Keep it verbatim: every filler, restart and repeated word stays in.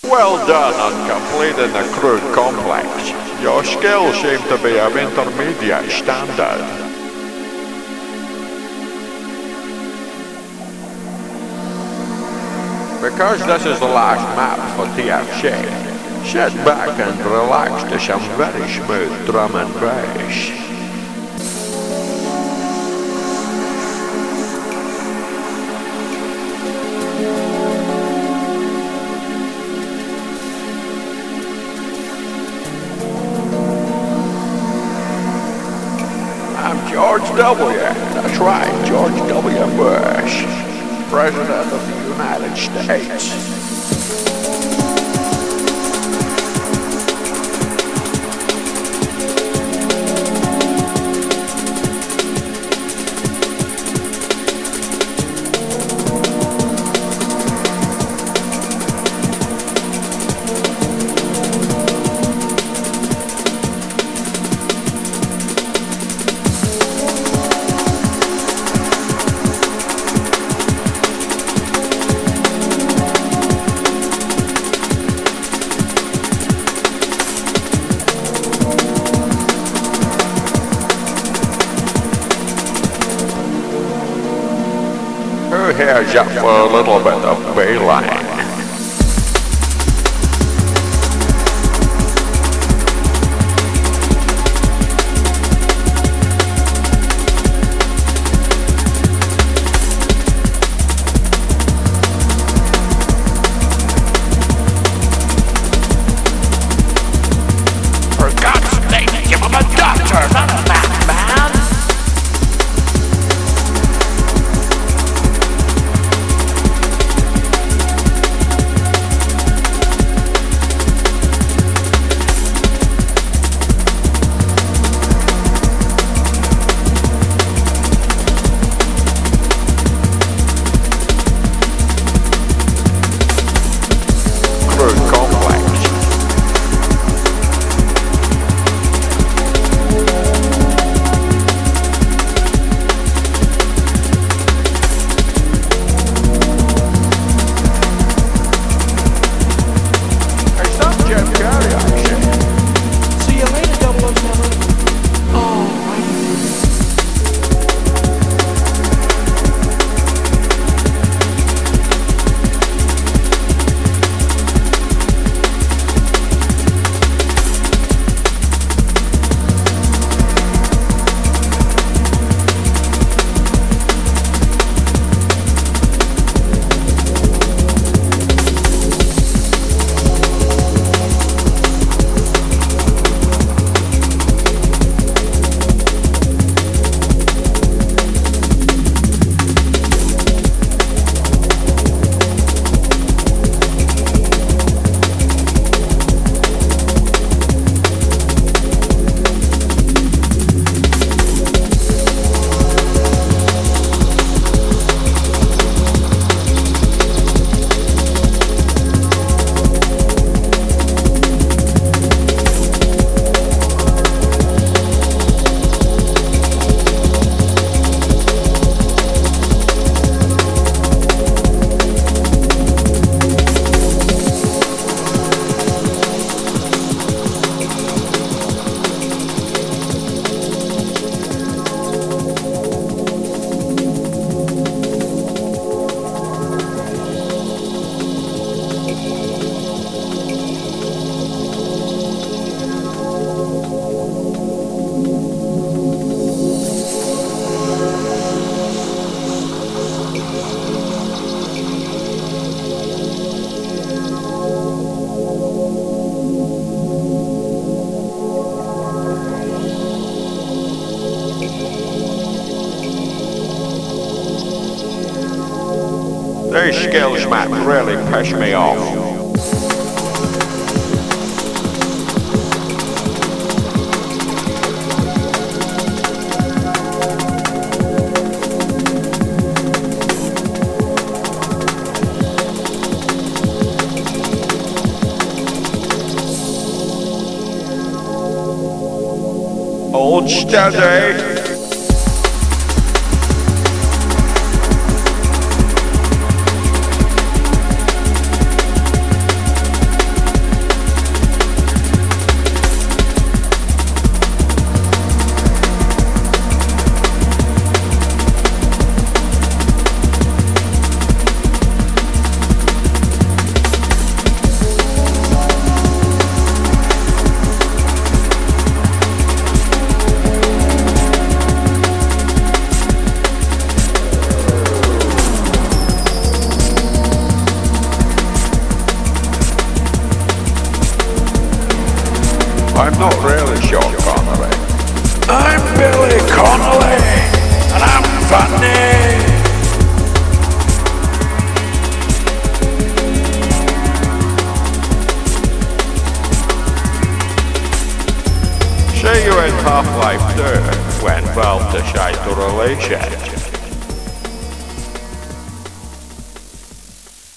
Well done on completing the crude complex. Your skills seem to be of intermediate standard. Because this is the last map for T F C, sit back and relax to some very smooth drum and bass. I'm George W. That's right, George W. Bush, President of the United States. Who here's up for a little bit of Bayline? For God's sake, give him a doctor, not a madman! These skills might really piss me off. Hold steady. I'm not really Sean Connery. I'm Billy Connolly, and I'm funny. See you in Half-Life two when Walter shite to release it.